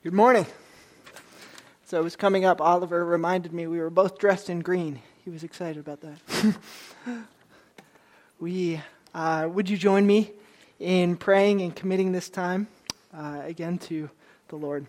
Good morning. So it was coming up, Oliver reminded me we were both dressed in green. He was excited about that. Would you join me in praying and committing this time again to the Lord?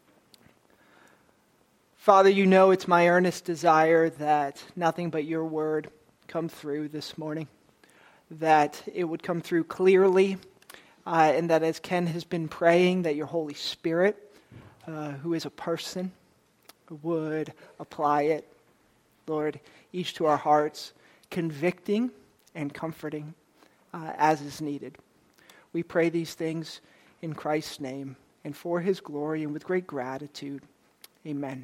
Father, you know it's my earnest desire that nothing but your word come through this morning, that it would come through clearly, and that as Ken has been praying, that your Holy Spirit, who is a person, would apply it, Lord, each to our hearts, convicting and comforting as is needed. We pray these things in Christ's name and for his glory and with great gratitude. Amen.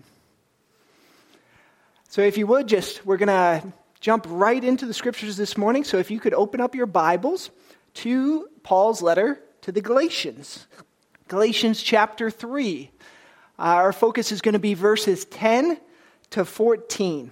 So if you would we're going to jump right into the scriptures this morning. So if you could open up your Bibles to Paul's letter to the Galatians. Galatians chapter 3. Our focus is going to be verses 10 to 14.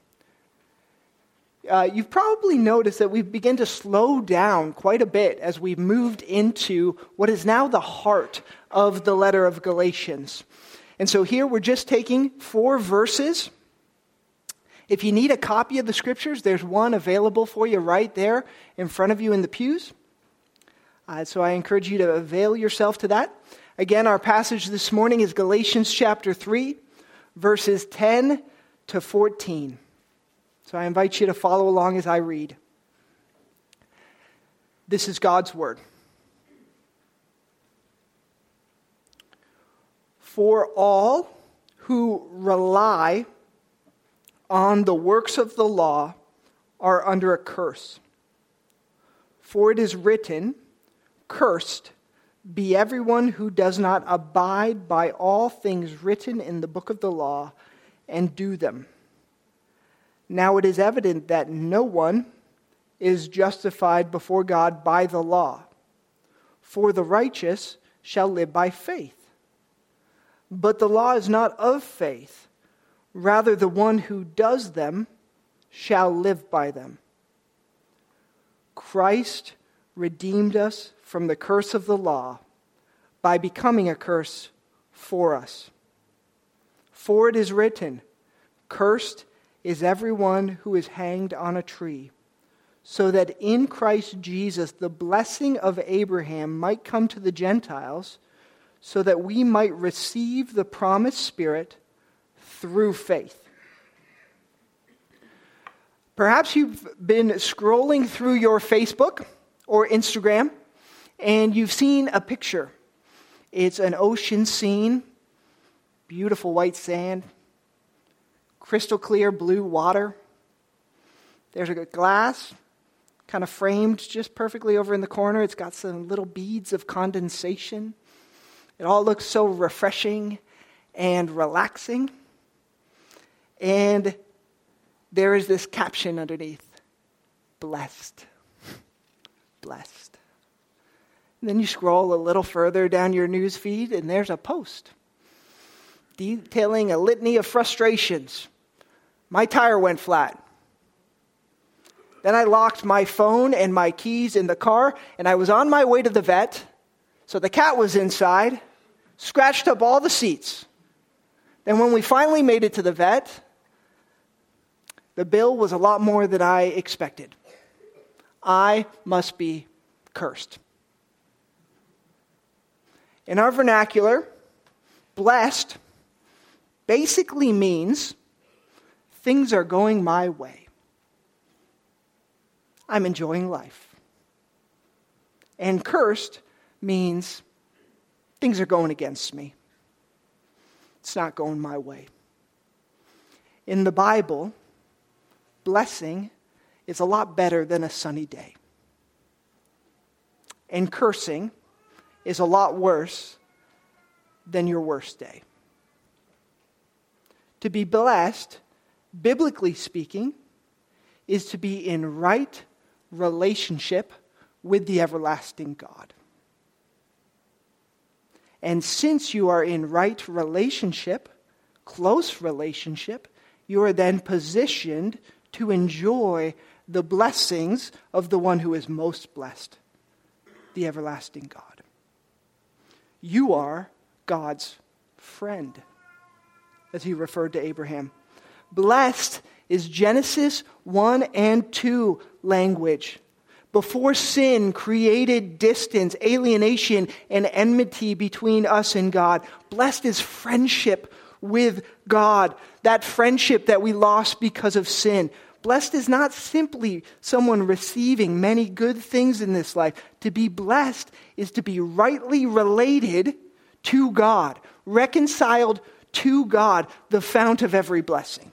You've probably noticed that we've begun to slow down quite a bit as we've moved into what is now the heart of the letter of Galatians. And so here we're just taking 4 verses. If you need a copy of the scriptures, there's one available for you right there in front of you in the pews. So I encourage you to avail yourself to that. Again, our passage this morning is Galatians chapter 3, verses 10 to 14. So I invite you to follow along as I read. This is God's word. For all who rely on the works of the law are under a curse. For it is written, "Cursed be everyone who does not abide by all things written in the book of the law and do them." Now it is evident that no one is justified before God by the law, for the righteous shall live by faith. But the law is not of faith. Rather, the one who does them shall live by them. Christ redeemed us from the curse of the law by becoming a curse for us. For it is written, "Cursed is everyone who is hanged on a tree, so that in Christ Jesus the blessing of Abraham might come to the Gentiles, so that we might receive the promised Spirit through faith." Perhaps you've been scrolling through your Facebook or Instagram, and you've seen a picture. It's an ocean scene, beautiful white sand, crystal clear blue water. There's a glass kind of framed just perfectly over in the corner. It's got some little beads of condensation. It all looks so refreshing and relaxing. And there is this caption underneath, "Blessed." Blessed. And then you scroll a little further down your news feed, and there's a post detailing a litany of frustrations. My tire went flat. Then I locked my phone and my keys in the car, and I was on my way to the vet. So the cat was inside, scratched up all the seats. Then when we finally made it to the vet, the bill was a lot more than I expected. I must be cursed. In our vernacular, blessed basically means things are going my way. I'm enjoying life. And cursed means things are going against me. It's not going my way. In the Bible, blessing is a lot better than a sunny day. And cursing is a lot worse than your worst day. To be blessed, biblically speaking, is to be in right relationship with the everlasting God. And since you are in right relationship, close relationship, you are then positioned to enjoy the blessings of the one who is most blessed, the everlasting God. You are God's friend, as he referred to Abraham. Blessed is Genesis 1 and 2 language. Before sin created distance, alienation, and enmity between us and God, blessed is friendship with God, that friendship that we lost because of sin. Blessed is not simply someone receiving many good things in this life. To be blessed is to be rightly related to God, reconciled to God, the fount of every blessing.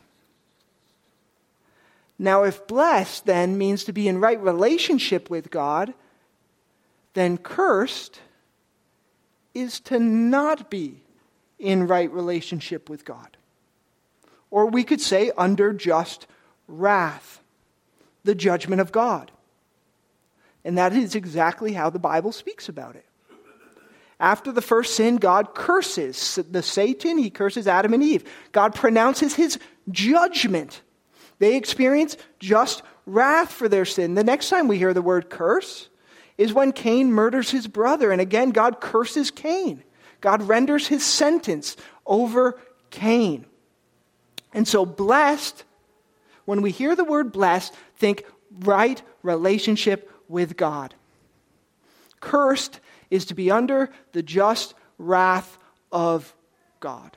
Now, if blessed then means to be in right relationship with God, then cursed is to not be in right relationship with God. Or we could say under just wrath, the judgment of God. And that is exactly how the Bible speaks about it. After the first sin, God curses the Satan, he curses Adam and Eve. God pronounces his judgment. They experience just wrath for their sin. The next time we hear the word curse is when Cain murders his brother. And again, God curses Cain. God renders his sentence over Cain. And so blessed, when we hear the word blessed, think right relationship with God. Cursed is to be under the just wrath of God.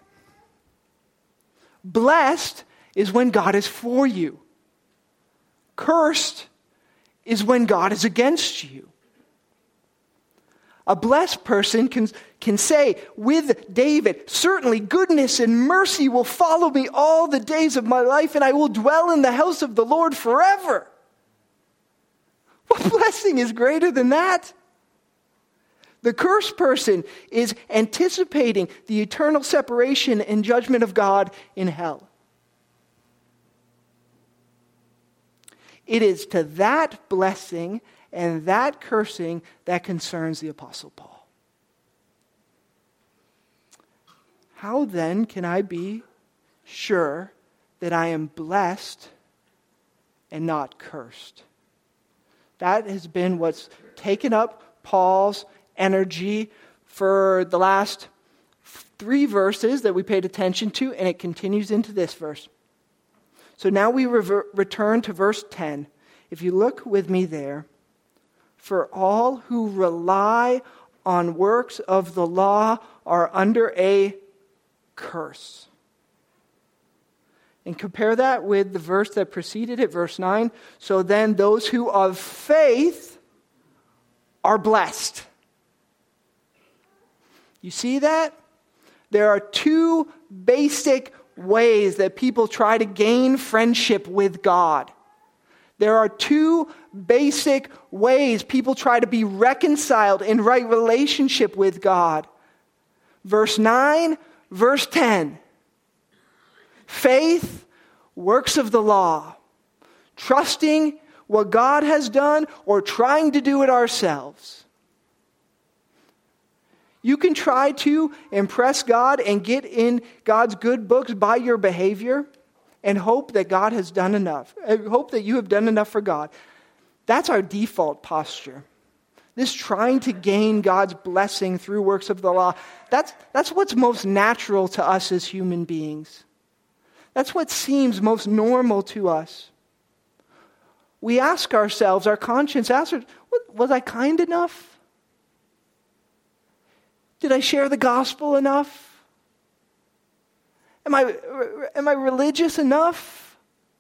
Blessed is when God is for you. Cursed is when God is against you. A blessed person can say with David, certainly goodness and mercy will follow me all the days of my life, and I will dwell in the house of the Lord forever. What blessing is greater than that? The cursed person is anticipating the eternal separation and judgment of God in hell. It is to that blessing and that cursing that concerns the Apostle Paul. How then can I be sure that I am blessed and not cursed? That has been what's taken up Paul's energy for the last 3 verses that we paid attention to, and it continues into this verse. So now we return to verse 10. If you look with me there, for all who rely on works of the law are under a curse. And compare that with the verse that preceded it, verse 9. So then those who of faith are blessed. You see that? There are 2 basic ways that people try to gain friendship with God. There are 2 basic ways people try to be reconciled in right relationship with God. Verse 9, verse 10. Faith, works of the law. Trusting what God has done or trying to do it ourselves. You can try to impress God and get in God's good books by your behavior and hope that God has done enough. Hope that you have done enough for God. That's our default posture. This trying to gain God's blessing through works of the law, that's what's most natural to us as human beings. That's what seems most normal to us. We ask ourselves, our conscience asks, was I kind enough? Did I share the gospel enough? Am I religious enough?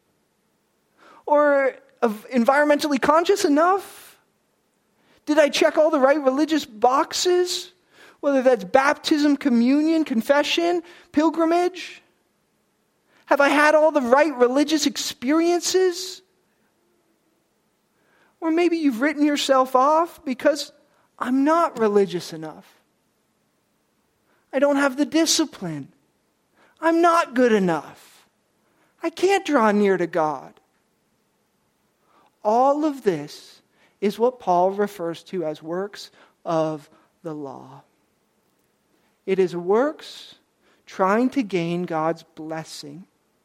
Or environmentally conscious enough? Did I check all the right religious boxes? Whether that's baptism, communion, confession, pilgrimage? Have I had all the right religious experiences? Or maybe you've written yourself off because I'm not religious enough. I don't have the discipline. I'm not good enough. I can't draw near to God. All of this is what Paul refers to as works of the law. It is works trying to gain God's blessing.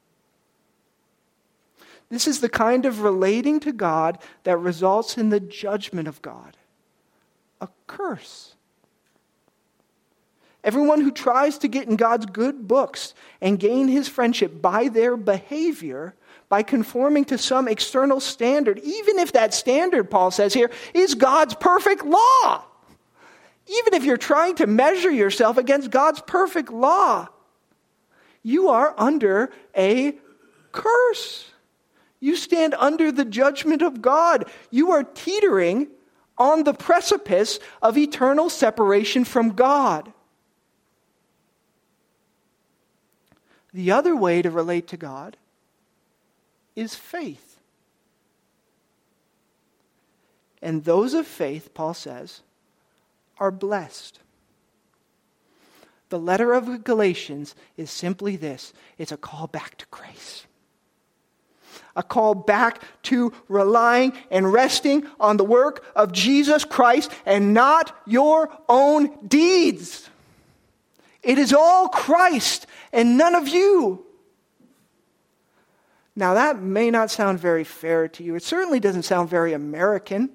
This is the kind of relating to God that results in the judgment of God, a curse. Everyone who tries to get in God's good books and gain his friendship by their behavior, by conforming to some external standard, even if that standard, Paul says here, is God's perfect law. Even if you're trying to measure yourself against God's perfect law, you are under a curse. You stand under the judgment of God. You are teetering on the precipice of eternal separation from God. The other way to relate to God is faith. And those of faith, Paul says, are blessed. The letter of Galatians is simply this. It's a call back to grace. A call back to relying and resting on the work of Jesus Christ and not your own deeds. It is all Christ and none of you. Now that may not sound very fair to you. It certainly doesn't sound very American.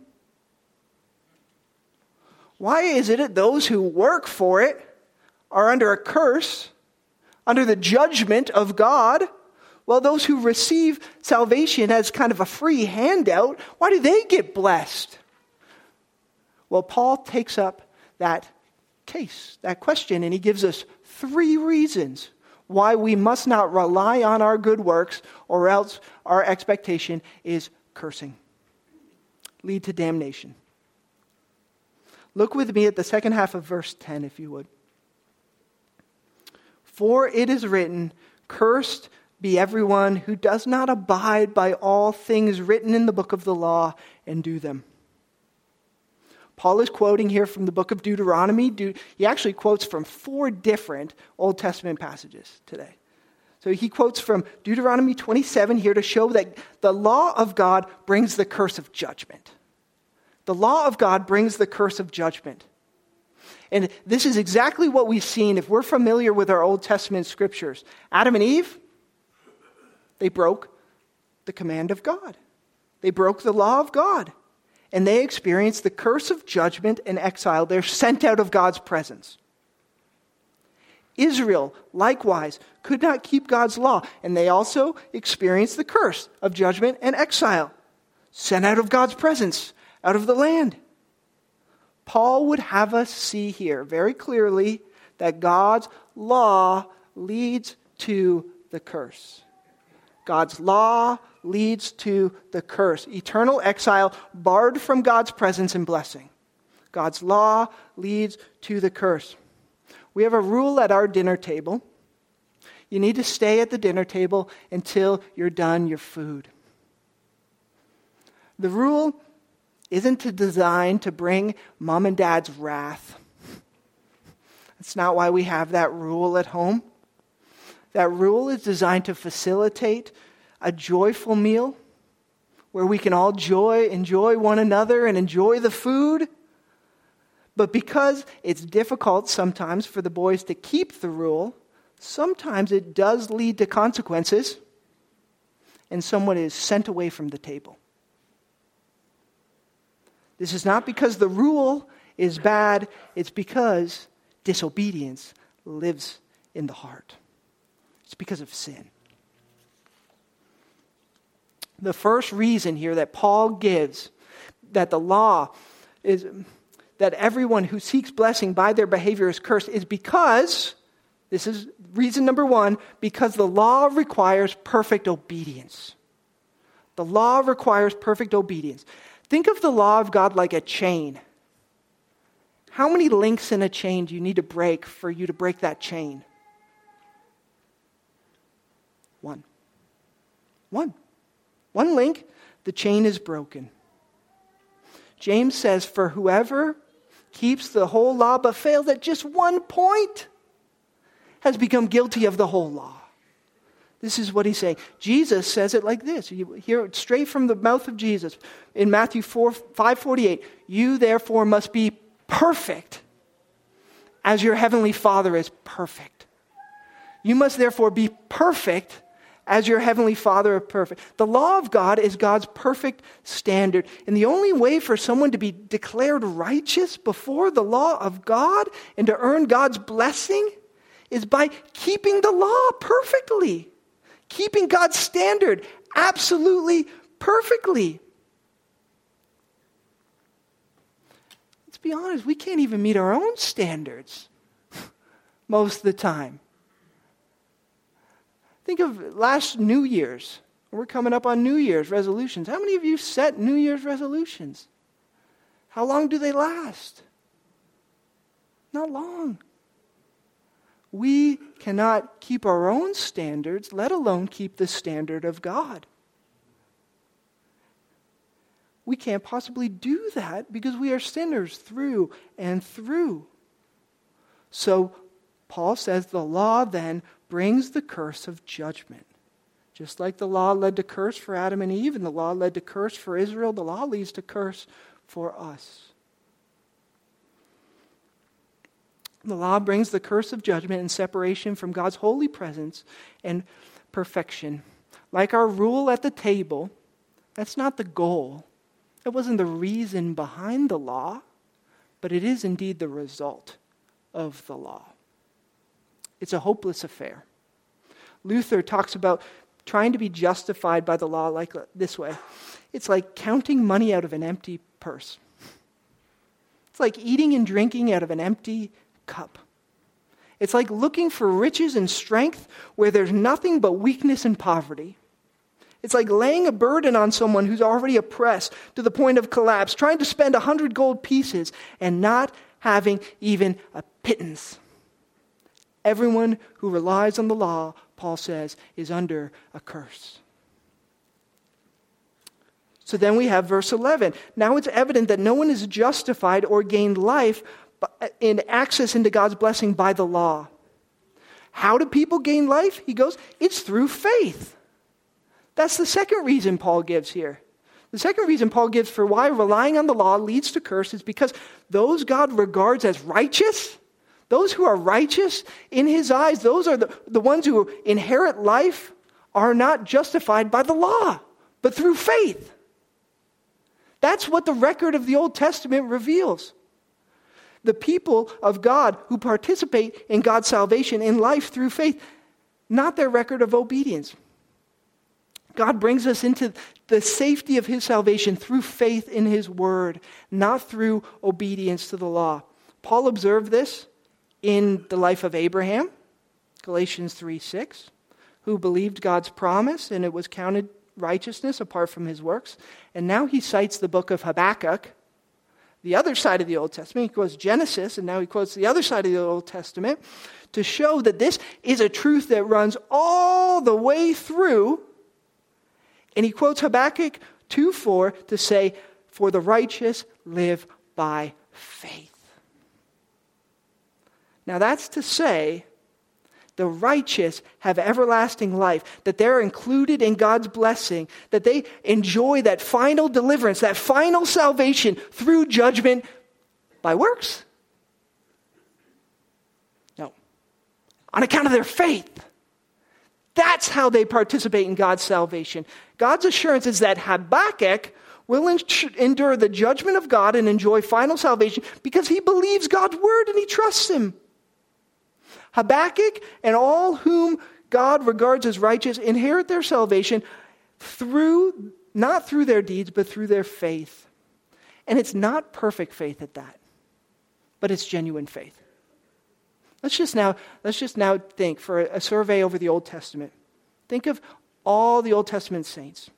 Why is it that those who work for it are under a curse, under the judgment of God, while those who receive salvation as kind of a free handout, why do they get blessed? Well, Paul takes up that case, that question, and he gives us 3 reasons why we must not rely on our good works, or else our expectation is cursing, lead to damnation. Look with me at the second half of verse 10, if you would. For it is written, cursed be everyone who does not abide by all things written in the book of the law and do them. Paul is quoting here from the book of Deuteronomy. He actually quotes from 4 different Old Testament passages today. So he quotes from Deuteronomy 27 here to show that the law of God brings the curse of judgment. The law of God brings the curse of judgment. And this is exactly what we've seen if we're familiar with our Old Testament scriptures. Adam and Eve, they broke the command of God. They broke the law of God. And they experienced the curse of judgment and exile. They're sent out of God's presence. Israel, likewise, could not keep God's law. And they also experienced the curse of judgment and exile. Sent out of God's presence, out of the land. Paul would have us see here very clearly that God's law leads to the curse. God's law leads to the curse. Eternal exile, barred from God's presence and blessing. God's law leads to the curse. We have a rule at our dinner table. You need to stay at the dinner table until you're done your food. The rule isn't designed to bring mom and dad's wrath. That's not why we have that rule at home. That rule is designed to facilitate a joyful meal where we can all enjoy one another and enjoy the food. But because it's difficult sometimes for the boys to keep the rule, sometimes it does lead to consequences, and someone is sent away from the table. This is not because the rule is bad, it's because disobedience lives in the heart. It's because of sin. The first reason here that Paul gives that the law is that everyone who seeks blessing by their behavior is cursed is because, this is reason number 1, because the law requires perfect obedience. The law requires perfect obedience. Think of the law of God like a chain. How many links in a chain do you need to break for you to break that chain? 1. 1 link, the chain is broken. James says, for whoever keeps the whole law but fails at just 1 point has become guilty of the whole law. This is what he's saying. Jesus says it like this. You hear it straight from the mouth of Jesus. In Matthew 5:48, you therefore must be perfect as your heavenly Father is perfect. You must therefore be perfect as your heavenly Father is perfect. The law of God is God's perfect standard. And the only way for someone to be declared righteous before the law of God and to earn God's blessing is by keeping the law perfectly. Keeping God's standard absolutely perfectly. Let's be honest, we can't even meet our own standards most of the time. Think of last New Year's. We're coming up on New Year's resolutions. How many of you set New Year's resolutions? How long do they last? Not long. We cannot keep our own standards, let alone keep the standard of God. We can't possibly do that because we are sinners through and through. So Paul says the law then brings the curse of judgment. Just like the law led to curse for Adam and Eve, and the law led to curse for Israel, the law leads to curse for us. The law brings the curse of judgment and separation from God's holy presence and perfection. Like our rule at the table, that's not the goal. It wasn't the reason behind the law, but it is indeed the result of the law. It's a hopeless affair. Luther talks about trying to be justified by the law like this way. It's like counting money out of an empty purse. It's like eating and drinking out of an empty cup. It's like looking for riches and strength where there's nothing but weakness and poverty. It's like laying a burden on someone who's already oppressed to the point of collapse, trying to spend 100 gold pieces and not having even a pittance. Everyone who relies on the law, Paul says, is under a curse. So then we have verse 11. Now it's evident that no one is justified or gained life in access into God's blessing by the law. How do people gain life? He goes, it's through faith. That's the second reason Paul gives here. The second reason Paul gives for why relying on the law leads to curse is because those God regards as righteous, those who are righteous in his eyes, those are the ones who inherit life, are not justified by the law, but through faith. That's what the record of the Old Testament reveals. The people of God who participate in God's salvation in life through faith, not their record of obedience. God brings us into the safety of his salvation through faith in his word, not through obedience to the law. Paul observed this in the life of Abraham, Galatians 3:6, who believed God's promise and it was counted righteousness apart from his works. And now he cites the book of Habakkuk, the other side of the Old Testament. He quotes Genesis, and now he quotes the other side of the Old Testament to show that this is a truth that runs all the way through. And he quotes Habakkuk 2:4 to say, for the righteous live by faith. Now that's to say, the righteous have everlasting life, that they're included in God's blessing, that they enjoy that final deliverance, that final salvation through judgment by works? No. On account of their faith. That's how they participate in God's salvation. God's assurance is that Habakkuk will endure the judgment of God and enjoy final salvation because he believes God's word and he trusts him. Habakkuk and all whom God regards as righteous inherit their salvation not through their deeds, but through their faith. And it's not perfect faith at that, but it's genuine faith. Let's just now think for a survey over the Old Testament. Think of all the Old Testament saints.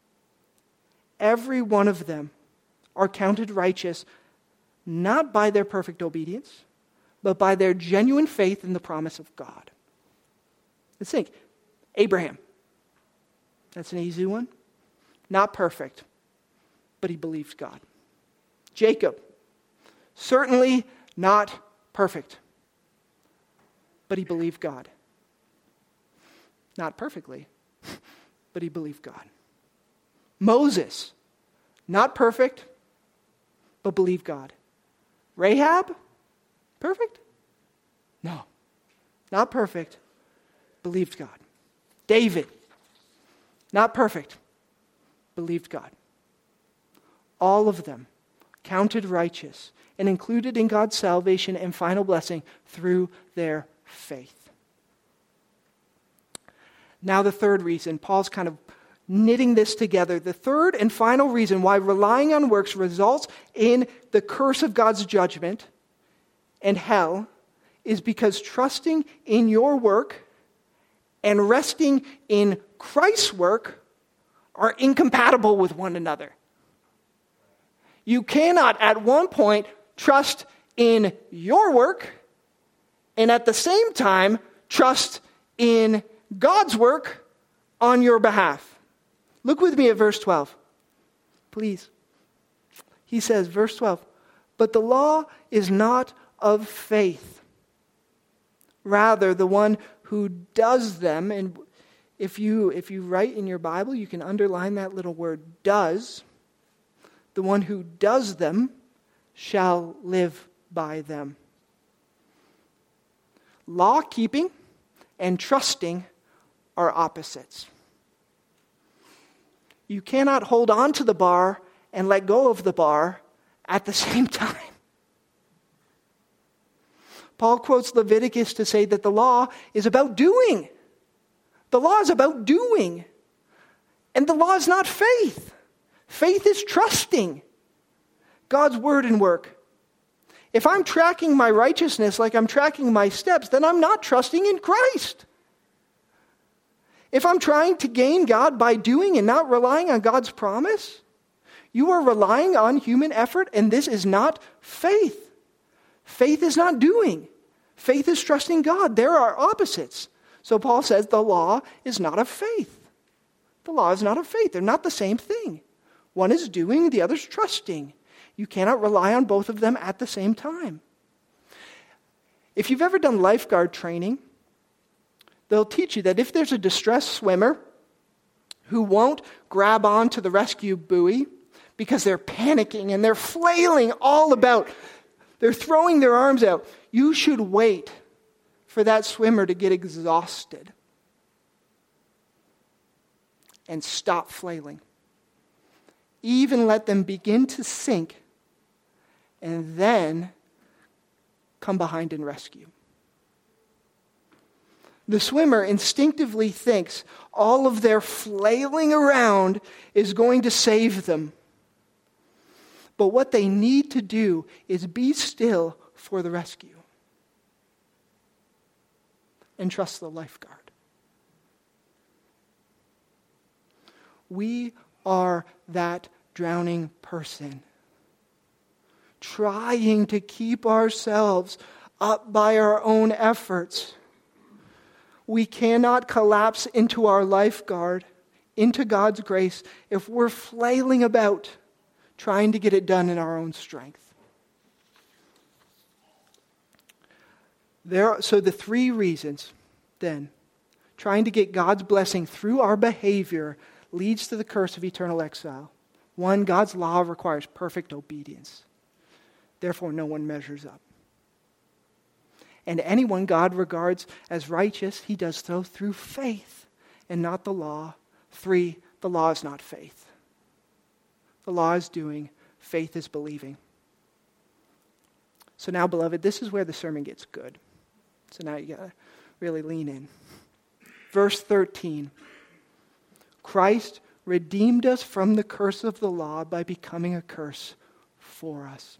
Every one of them are counted righteous not by their perfect obedience, but by their genuine faith in the promise of God. Let's think. Abraham. That's an easy one. Not perfect, but he believed God. Jacob. Certainly not perfect, but he believed God. Not perfectly, but he believed God. Moses. Not perfect, but believed God. Rahab. Perfect? No. Not perfect. Believed God. David. not perfect, believed God. All of them counted righteous and included in God's salvation and final blessing through their faith. Now the third reason, Paul's kind of knitting this together. The third and final reason why relying on works results in the curse of God's judgment and hell is because trusting in your work and resting in Christ's work are incompatible with one another. You cannot at one point trust in your work and at the same time trust in God's work on your behalf. Look with me at verse 12, please. He says, verse 12, but the law is not of faith. Rather, the one who does them, and if you write in your Bible, you can underline that little word does. The one who does them shall live by them. Law keeping and trusting are opposites. You cannot hold on to the bar and let go of the bar at the same time. Paul quotes Leviticus to say that the law is about doing. The law is about doing. And the law is not faith. Faith is trusting God's word and work. If I'm tracking my righteousness like I'm tracking my steps, then I'm not trusting in Christ. If I'm trying to gain God by doing and not relying on God's promise, you are relying on human effort, and this is not faith. Faith is not doing. Faith is trusting God. There are opposites. So Paul says the law is not of faith. The law is not of faith. They're not the same thing. One is doing, the other's trusting. You cannot rely on both of them at the same time. If you've ever done lifeguard training, they'll teach you that if there's a distressed swimmer who won't grab onto the rescue buoy because they're panicking and they're flailing all about, they're throwing their arms out, you should wait for that swimmer to get exhausted and stop flailing. Even let them begin to sink and then come behind and rescue. The swimmer instinctively thinks all of their flailing around is going to save them. But what they need to do is be still for the rescue and trust the lifeguard. We are that drowning person, trying to keep ourselves up by our own efforts. We cannot collapse into our lifeguard, into God's grace, if we're flailing about trying to get it done in our own strength. So the three reasons, then, trying to get God's blessing through our behavior leads to the curse of eternal exile. One, God's law requires perfect obedience. Therefore, no one measures up. And anyone God regards as righteous, he does so through faith and not the law. 3, the law is not faith. The law is doing, faith is believing. So now, beloved, this is where the sermon gets good. So now you got to really lean in. Verse 13. Christ redeemed us from the curse of the law by becoming a curse for us.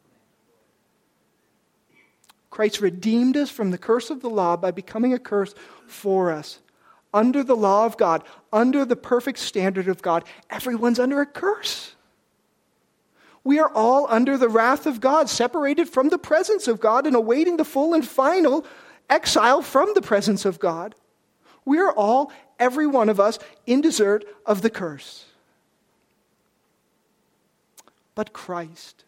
Christ redeemed us from the curse of the law by becoming a curse for us. Under the law of God, under the perfect standard of God, everyone's under a curse. We are all under the wrath of God, separated from the presence of God and awaiting the full and final exile from the presence of God. We are all, every one of us, in desert of the curse. But Christ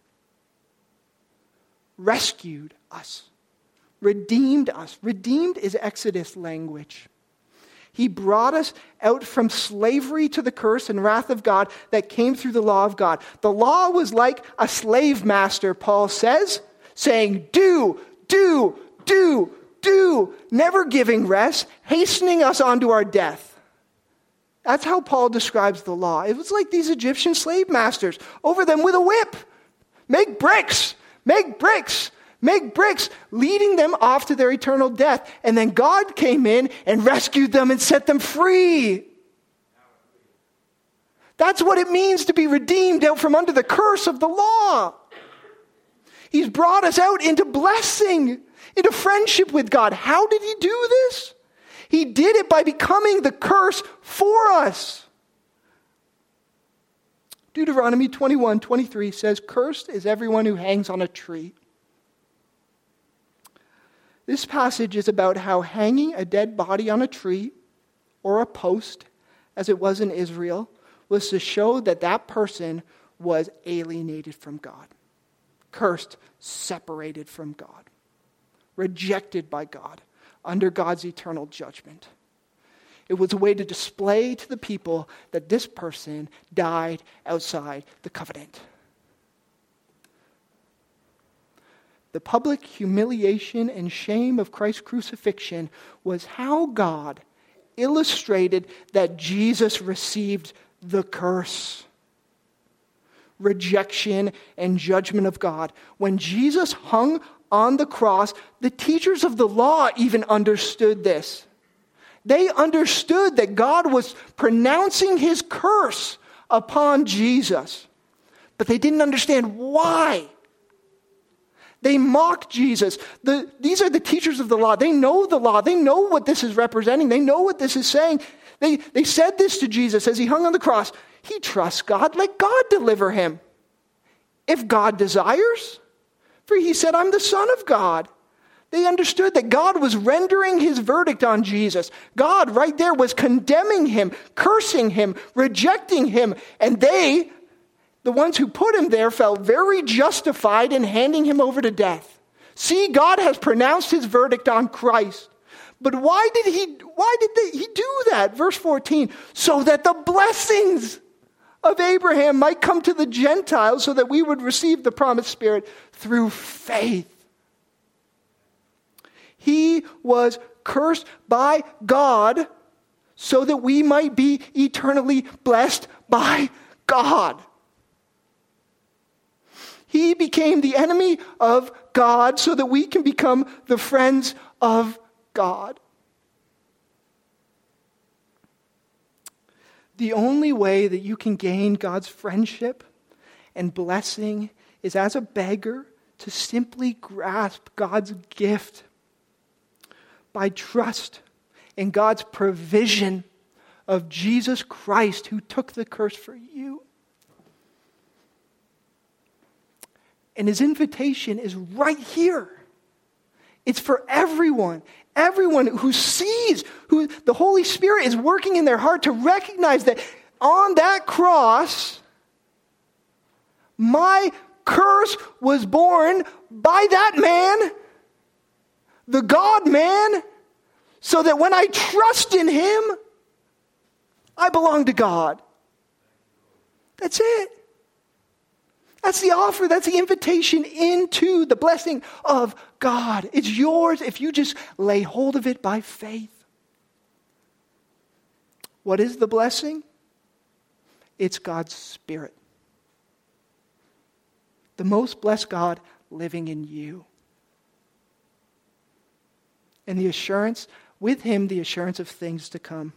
rescued us. Redeemed us. Redeemed is Exodus language. He brought us out from slavery to the curse and wrath of God that came through the law of God. The law was like a slave master, Paul says, saying, do, never giving rest, hastening us onto our death. That's how Paul describes the law. It was like these Egyptian slave masters over them with a whip. Make bricks, make bricks, make bricks, leading them off to their eternal death. And then God came in and rescued them and set them free. That's what it means to be redeemed out from under the curse of the law. He's brought us out into blessing, into friendship with God. How did he do this? He did it by becoming the curse for us. Deuteronomy 21:23 says, "Cursed is everyone who hangs on a tree." This passage is about how hanging a dead body on a tree or a post, as it was in Israel, was to show that that person was alienated from God. Cursed, separated from God. Rejected by God, under God's eternal judgment. It was a way to display to the people that this person died outside the covenant. The public humiliation and shame of Christ's crucifixion was how God illustrated that Jesus received the curse, rejection, and judgment of God. When Jesus hung on the cross, the teachers of the law even understood this. They understood that God was pronouncing his curse upon Jesus, but they didn't understand why. They mocked Jesus. These are the teachers of the law. They know the law. They know what this is representing. They know what this is saying. They said this to Jesus as he hung on the cross. He trusts God. Let God deliver him, if God desires. For he said, "I'm the Son of God." They understood that God was rendering his verdict on Jesus. God right there was condemning him, cursing him, rejecting him. And they, the ones who put him there, felt very justified in handing him over to death. See, God has pronounced his verdict on Christ. But why did he do that? Verse 14, so that the blessings of Abraham might come to the Gentiles, so that we would receive the promised Spirit through faith. He was cursed by God so that we might be eternally blessed by God. He became the enemy of God so that we can become the friends of God. The only way that you can gain God's friendship and blessing is as a beggar to simply grasp God's gift by trust in God's provision of Jesus Christ, who took the curse for you. And his invitation is right here. It's for everyone. Everyone who sees, who the Holy Spirit is working in their heart to recognize that on that cross, my curse was borne by that man, the God-man, so that when I trust in him, I belong to God. That's it. That's the offer. That's the invitation into the blessing of God. It's yours if you just lay hold of it by faith. What is the blessing? It's God's Spirit. The most blessed God living in you. And the assurance, with him, the assurance of things to come.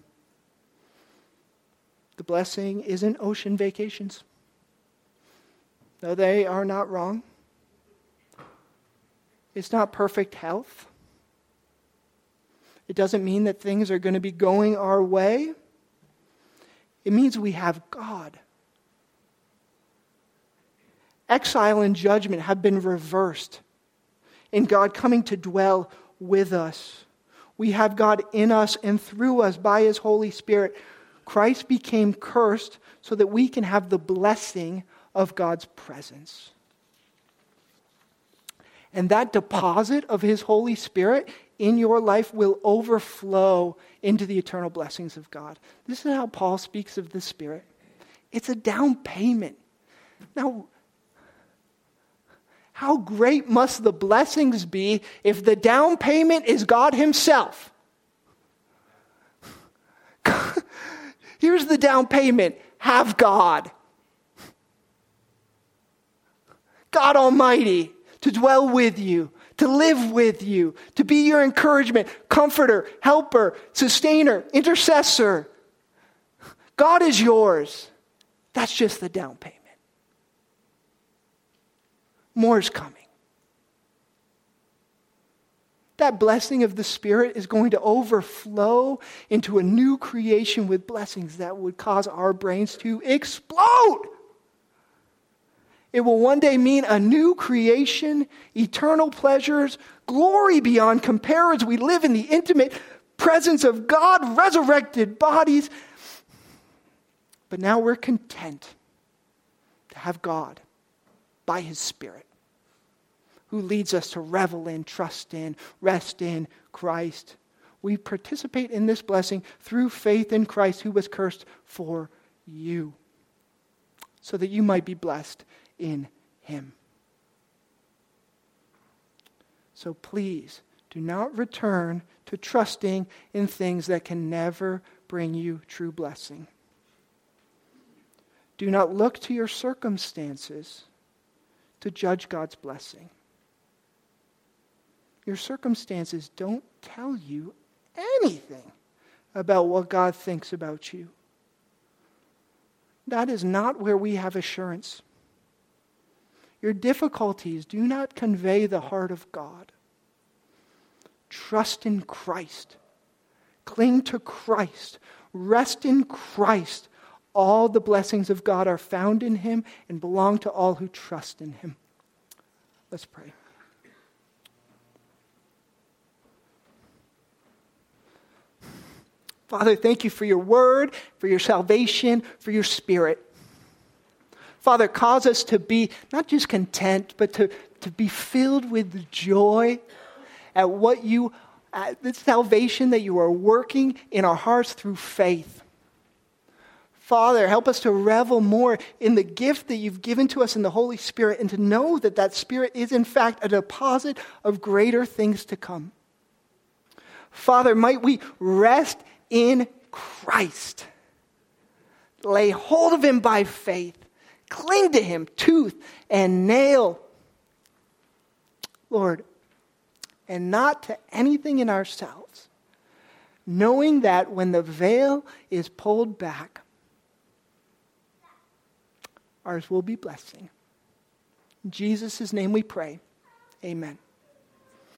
The blessing isn't ocean vacations. Though they are not wrong. It's not perfect health. It doesn't mean that things are going to be going our way. It means we have God. Exile and judgment have been reversed in God coming to dwell with us. We have God in us and through us by his Holy Spirit. Christ became cursed so that we can have the blessing of God's presence. And that deposit of his Holy Spirit in your life will overflow into the eternal blessings of God. This is how Paul speaks of the Spirit. It's a down payment. Now, how great must the blessings be if the down payment is God himself? Here's the down payment. Have God. God Almighty to dwell with you, to live with you, to be your encouragement, comforter, helper, sustainer, intercessor. God is yours. That's just the down payment. More's coming. That blessing of the Spirit is going to overflow into a new creation with blessings that would cause our brains to explode. It will one day mean a new creation, eternal pleasures, glory beyond compare as we live in the intimate presence of God, resurrected bodies. But now we're content to have God by His Spirit, who leads us to revel in, trust in, rest in Christ. We participate in this blessing through faith in Christ, who was cursed for you, so that you might be blessed in Him. So please do not return to trusting in things that can never bring you true blessing. Do not look to your circumstances to judge God's blessing. Your circumstances don't tell you anything about what God thinks about you. That is not where we have assurance. Your difficulties do not convey the heart of God. Trust in Christ. Cling to Christ. Rest in Christ. All the blessings of God are found in Him and belong to all who trust in Him. Let's pray. Father, thank you for your word, for your salvation, for your Spirit. Father, cause us to be not just content, but to be filled with joy at the salvation that you are working in our hearts through faith. Father, help us to revel more in the gift that you've given to us in the Holy Spirit, and to know that that Spirit is in fact a deposit of greater things to come. Father, might we rest in Christ. Lay hold of Him by faith. Cling to Him tooth and nail. Lord, and not to anything in ourselves. Knowing that when the veil is pulled back, ours will be blessing. In Jesus' name we pray. Amen.